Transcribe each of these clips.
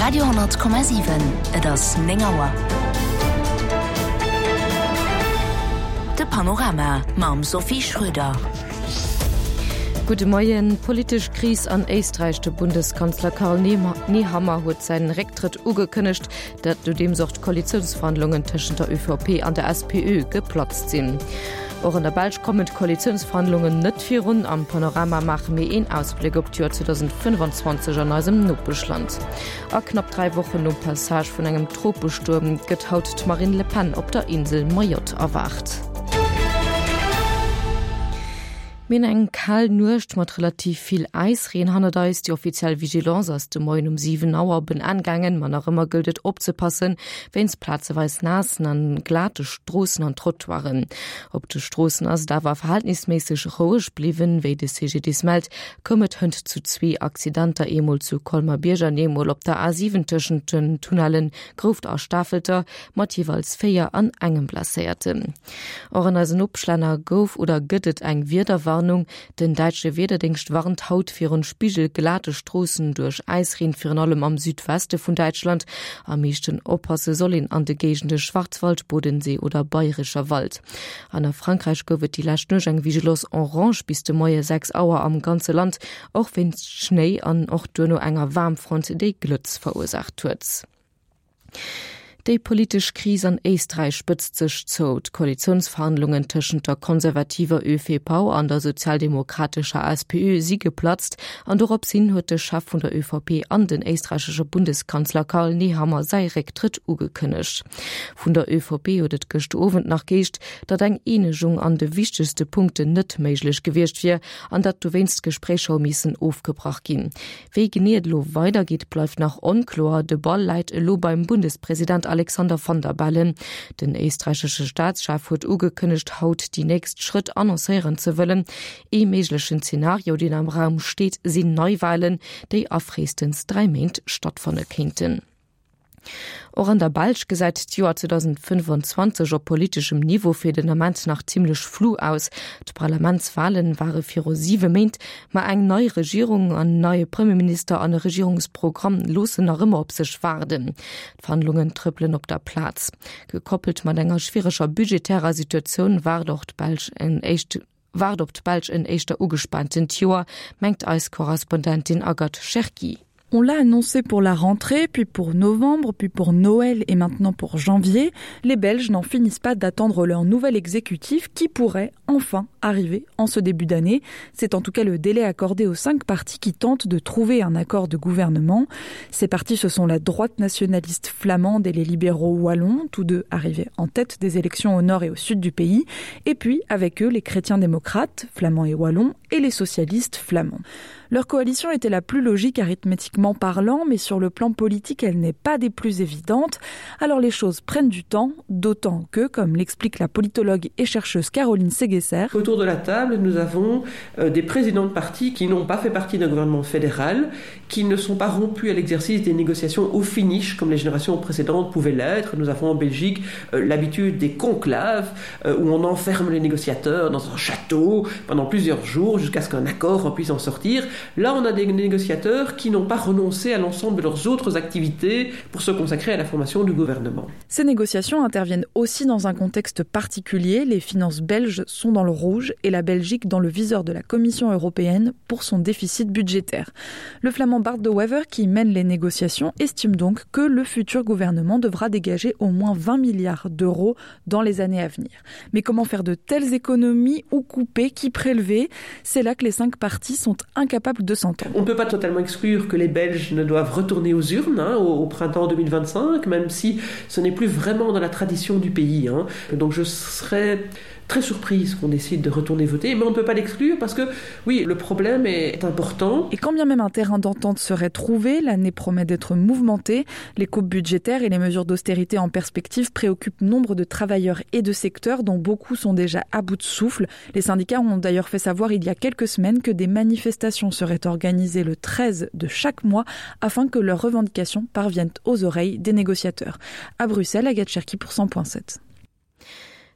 Radio 10,7 das Nengauer. De Panorama mam Sophie Schröder. Gute Morgen. Politisch Kris an Österreich. Der Bundeskanzler Karl Nehammer hat seinen Rücktritt angekündigt, dass du dem Sort Koalitionsverhandlungen zwischen der ÖVP und der SPÖ geplatzt sind. Auch in der Belsch kommen die Koalitionsverhandlungen nicht für rund. Am Panorama machen wir einen Ausblick auf die Jahr 2025 an unserem Norddeutschland. A knapp 3 Wochen nach Passage von einem Tropensturm getaut Marine Le Pen auf der Insel Mayotte erwacht. Min eng kal nucht mat relativ viel Eisreen hanne da ist die offiziell Vigilance aus dem Morgen 7 Uhr bin angangen, man auch immer gültet opzupassen, wenns platzeweis nassen an glatte Strossen an Trottoiren. Ob de Strossen as da war verhältnismäßig ruhig blieben, wie de CGD meldt, kommet hund zu 2 Accidenter emol zu Colmar Birger Nemol op der A7 zwischen den Tunnelen Gruft aus Staffelter, mat jeweils 4 an engem blasierte. Auch an als Upschlanner gouf oder göttet eng Widerwarnung. Den deutsche Wetterdienst warnt haut für einen Spiegel glatte Straßen durch Eisreen für allem am Südwesten von Deutschland. Am meisten oppassen sollen an der Gegend Schwarzwald, Bodensee oder Bayerischer Wald. An Frankreich wird die Lastnöscheng Vigilance orange bis zum Morgen 6 Uhr am ganzen Land, auch wenn Schnee an auch durch nur einer Warmfront die Glütz verursacht wird. Die politische Krise an Österreich spitzt sich zu. Die Koalitionsverhandlungen zwischen der konservativen ÖVP und der sozialdemokratischen SPÖ sind geplatzt. Und darauf sind hat der Chef von der ÖVP an den österreichischen Bundeskanzler Karl Nehammer sein Rücktritt angekündigt. Von der ÖVP hat es gestern Abend nachgeht, dass eine Einigung an den wichtigsten Punkten nicht möglich gewesen wäre und dass du wenigstens Gespräche müssen aufgebracht gehen. Wie genau weitergeht, bleibt noch unklar. Der Ball liegt beim Bundespräsident Alexander van der Bellen. Den österreichische Staatschef hat angekündigt, haut die nächsten Schritt annoncieren zu wollen. Im möglichen Szenario, den am Raum steht, sind Neuwahlen, die auf frühestens 3 Monate stattfinden könnten. Auch an der Belsch gesagt, die Jahr 2025 auf politischem Niveau für den Moment nach ziemlich flu aus. Die Parlamentswahlen waren für 7 Monate, mal eine neue Regierung, ein neuer Premierminister, ein Regierungsprogramm losen noch immer auf sich warten. Die Verhandlungen trippeln auf der Platz. Gekoppelt mit einer schwieriger budgetärer Situation war doch die Belsch ein echter ungespannten Jahr, meint als Korrespondentin Agathe Cherki. On l'a annoncé pour la rentrée, puis pour novembre, puis pour Noël et maintenant pour janvier. Les Belges n'en finissent pas d'attendre leur nouvel exécutif qui pourrait enfin arriver en ce début d'année. C'est en tout cas le délai accordé aux 5 partis qui tentent de trouver un accord de gouvernement. Ces partis, ce sont la droite nationaliste flamande et les libéraux wallons, tous deux arrivés en tête des élections au nord et au sud du pays. Et puis, avec eux, les chrétiens démocrates, flamands et wallons, et les socialistes flamands. Leur coalition était la plus logique arithmétiquement parlant, mais sur le plan politique, elle n'est pas des plus évidentes. Alors les choses prennent du temps, d'autant que, comme l'explique la politologue et chercheuse Caroline Séguesser, autour de la table, nous avons des présidents de partis qui n'ont pas fait partie d'un gouvernement fédéral, qui ne sont pas rompus à l'exercice des négociations au finish, comme les générations précédentes pouvaient l'être. Nous avons en Belgique l'habitude des conclaves, où on enferme les négociateurs dans un château pendant plusieurs jours, jusqu'à ce qu'un accord puisse en sortir. Là, on a des négociateurs qui n'ont pas renoncé à l'ensemble de leurs autres activités pour se consacrer à la formation du gouvernement. Ces négociations interviennent aussi dans un contexte particulier. Les finances belges sont dans le rouge et la Belgique dans le viseur de la Commission européenne pour son déficit budgétaire. Le flamand Bart de Wever, qui mène les négociations, estime donc que le futur gouvernement devra dégager au moins 20 milliards d'euros dans les années à venir. Mais comment faire de telles économies, ou couper, qui prélever? C'est là que les 5 partis sont incapables de s'entendre. On ne peut pas totalement exclure que les Belges ne doivent retourner aux urnes au printemps 2025, même si ce n'est plus vraiment dans la tradition du pays. Donc je serais très surprise qu'on décide de retourner voter, mais on ne peut pas l'exclure parce que, oui, le problème est important. Et quand bien même un terrain d'entente serait trouvé, l'année promet d'être mouvementée. Les coupes budgétaires et les mesures d'austérité en perspective préoccupent nombre de travailleurs et de secteurs dont beaucoup sont déjà à bout de souffle. Les syndicats ont d'ailleurs fait savoir il y a quelques semaines que des manifestations seraient organisées le 13 de chaque mois afin que leurs revendications parviennent aux oreilles des négociateurs. À Bruxelles, Agathe Cherki pour 100.7.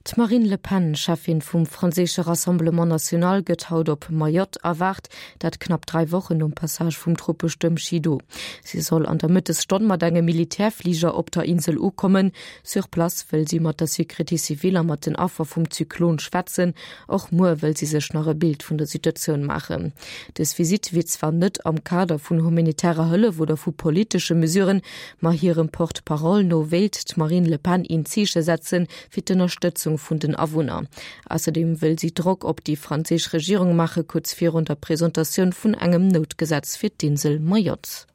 Marine Le Pen, Chefin vum Franzésche Rassemblement National, gëtt haut op Mayotte erwart, dat knapp 3 Wochen Passage vum Truppestürm Chido. Sie soll an der Mittestonn mat engem Militärflieger op der Insel kommen. Sur Plas will sie mat der Security Civiler mat den Affer vum Zyklon schwätzen, och Moer will sie sech nach Bild vun der Situation machen. Des Visit wird zwar net am Kader vun humanitärer Hëlle wo der vu politische Mesuren ma hirem Portparole no wählt Marine Le Pen in Ziche setzen fir d' Unterstützung vun den Awohner. Außerdem will sie Druck op die französische Regierung mache kurz vor der Präsentation vun engem Notgesetz fir d'Insel Mayotte.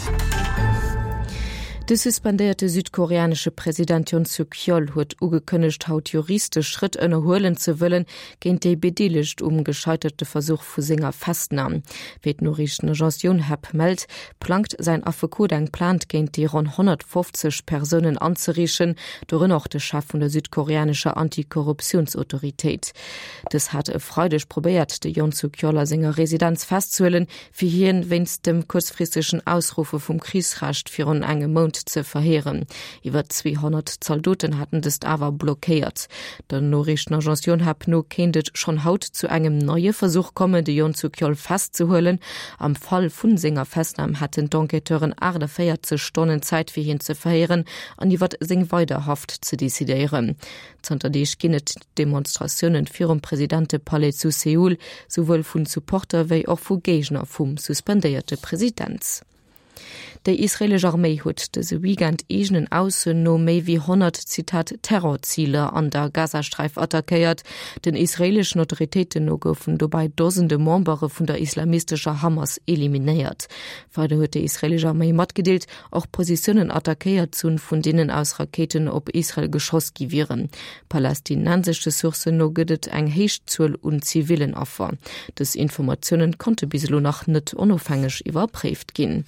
De suspendierte südkoreanische Präsident Yoon Suk-yeol huet ugekënnecht haut juriste Schritt ënnerhoelen ze wëllen géint déi bedelicht gescheiterte Versuch vu Singer festnahmen. Wie d'norischen Agence Yonhap meldt, plankt sein Affe-Kodeng plant géint die rund 150 Personen anzuriechen, dorin auch de Chef vun der südkoreanischer Antikorruptionsautoritéit. Das hat freudig probiert, de Yoon Suk-yeoler Singer Residenz festzuhellen, wie hien wenn's dem kurzfristigen Ausrufe vum Kriegsrecht fir un engem Mond zu verheeren. Iwer 200 Soldaten hatten das aber blockiert. Der norischen Agence Yonhap no kendet schon haut zu engem neue Versuch komme, de Yoon Suk-yeol festzuholen. Am Fall vun Singer Festnahmen hatten D'Enquêteuren 48 Stunden Zeit für ihn zu verheeren, an iwwer sing weiterhaft zu desideieren. Zunterdeich ginnet Demonstrationen firm Präsidente Palais zu Seoul, sowohl vun Supporter wie auch vu Gegner vum suspendierte Präsidents. Der israelische Armee hat diese Weekend egenen Außen no méi wie 100 Zitat Terrorziele an der Gazastreif attackiert. Den israelischen Autoritäten no goufen dabei dosende Membere von der islamistischer Hamas eliminiert. Weiter hat die israelische Armee mitgedeelt, auch Positionen attackiert zun, von denen aus Raketen op Israel geschoss givieren. Palästinensische Sourcen no gëdet eng Heichzuel und zivilen Opfer. Des Informationen konnte bislo noch net unabhängig überprüft gehen.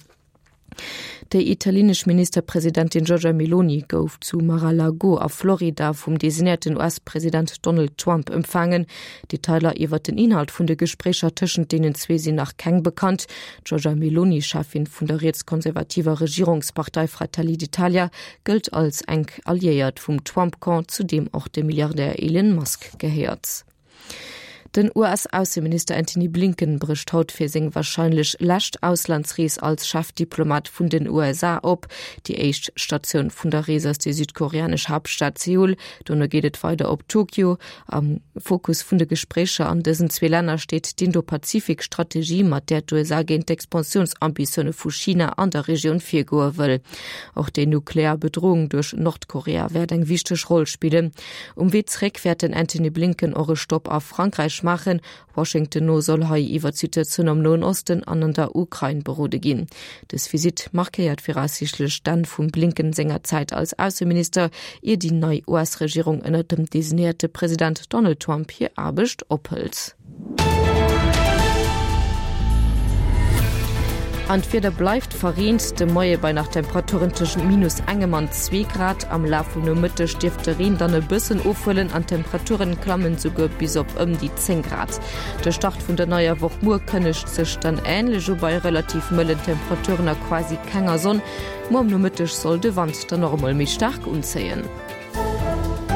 Der italienische Ministerpräsidentin Giorgia Meloni gouf zu Mar-a-Lago auf Florida vom designierten US-Präsident Donald Trump empfangen. Detailer iwwer den Inhalt vun de Gesprächer tschen denen zwei sie nach keng bekannt. Giorgia Meloni, Chefin vun der rechtskonservativer Regierungspartei Fratelli d'Italia, gilt als eng alliiert vum Trump-Camp, zu dem auch der Milliardär Elon Musk gehört. Den US-Außenminister Antony Blinken bricht haut fir seg wahrscheinlich lascht Auslandsrees als Chefdiplomat vun den USA op. Die echt Station vun der Rees aus die südkoreanische Hauptstadt Seoul. Donno gehtt weiter op Tokio. Am Fokus vun de Gespräche an dessen zwei Länder steht die Indo-Pazifik-Strategie, mat der die USA gegen Expansionsambitionen vu China an der Region virgoer will. Auch die Nuklearbedrohung durch Nordkorea werden eng wichtig Rolle spielen. Wezreck werden Antony Blinken eure Stopp auf Frankreich machen. Washington no soll hai iwwer Situation am Nahen Osten an der Ukraine berode gin. Das Visit markiert voraussichtlich dann vum Blinken senger Zeit als Außenminister ihr die neue US-Regierung ënner dem designierte Präsident Donald Trump hier abecht ophelt. Anfirder bleibt verrient de Moie bei nach Temperaturen zwischen -1 2 Grad am Lauf no Mitte Stifterin dann e bisssen ofhullen an Temperaturen klammen sogar bis op die 10 Grad. Der Start vun der neuer Woche Mur kënnecht sech dann ähnlich bei relativ müllen Temperaturen quasi kenger Sonn. Mo no Mittech soll de Wand dann normal mich stark unzähen.